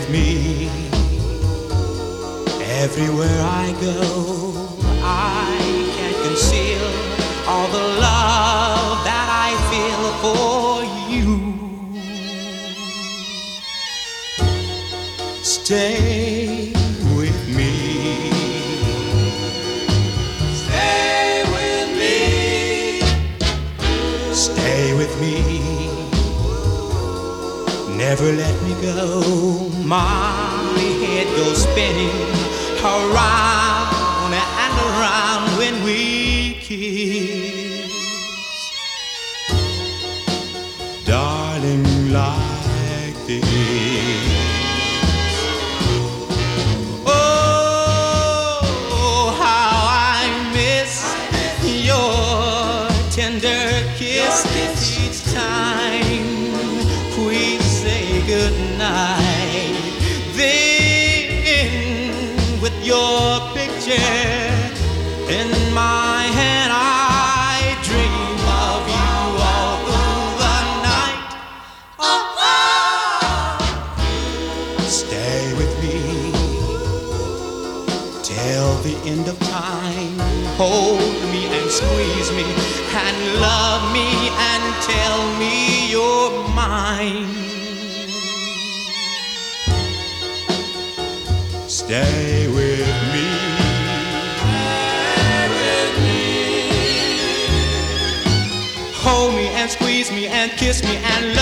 with me. Everywhere I go, I can't conceal all the love that I feel for you. Stay with me. Stay with me. Stay with me. Never let me go. My head goes spinning around and around when we kiss. Darling, like this. Oh, how I miss your tender kiss each time we say goodnight. Then with your picture in my hand, I dream of you all through the night. Oh, oh. Stay with me till the end of time. Hold me and squeeze me and love me and tell me you're mine. Stay with me. Stay with me. Hold me and squeeze me and kiss me and